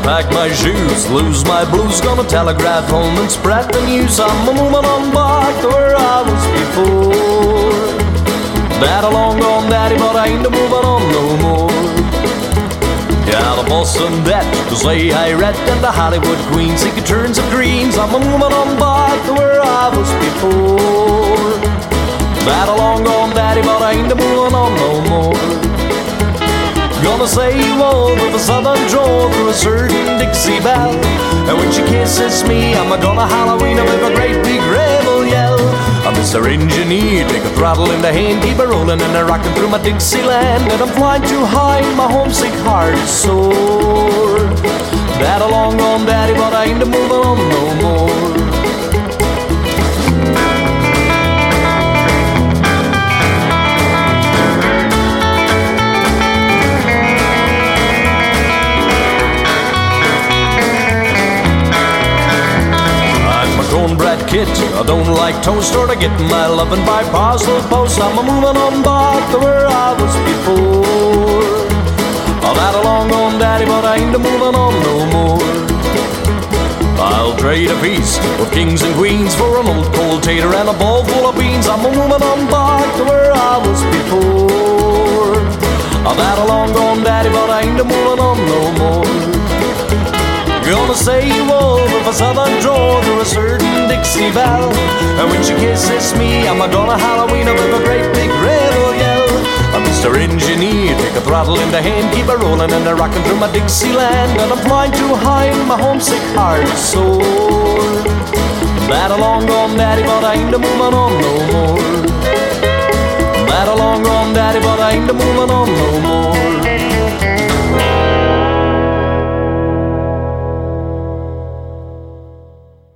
pack my shoes, lose my blues, gonna telegraph home and spread the news. I'm a moving on back to where I was before. That a long gone daddy, but I ain't a moving on no more. Yeah, the Boston debt, the say I read, and the Hollywood queens, he could turn some greens. I'm a moving on back to where I was before. That a long gone daddy, but I ain't a moving on no more. Gonna say you over the southern draw through a certain Dixie belle. And when she kisses me, I'm gonna Halloween with a great big rebel yell. I'm Mr. Engineer, take a throttle in the hand, keep it rolling and a rocking through my Dixieland. And I'm flying too high, my homesick heart is sore. That a long gone daddy, but I ain't a moving on no more. Cornbread kid, I don't like toast or to get my lovin' by parcel post. I'm a moving on back to where I was before. I've had a long gone daddy, but I ain't a moving on no more. I'll trade a piece of kings and queens for an old cold tater and a bowl full of beans. I'm a moving on back to where I was before. I've had a long gone daddy, but I ain't a moving on no more. Gonna say you over for southern draw through a certain Dixie belle. And when she kisses me, I'm gonna Halloween with a great big rebel yell. I'm Mr. Engineer, take a throttle in the hand, keep it rolling and a rocking through my Dixieland. And I'm flying too high and my homesick heart is sore. That a long gone daddy, but I ain't a moving on no more. That a long gone daddy, but I ain't a moving on no more.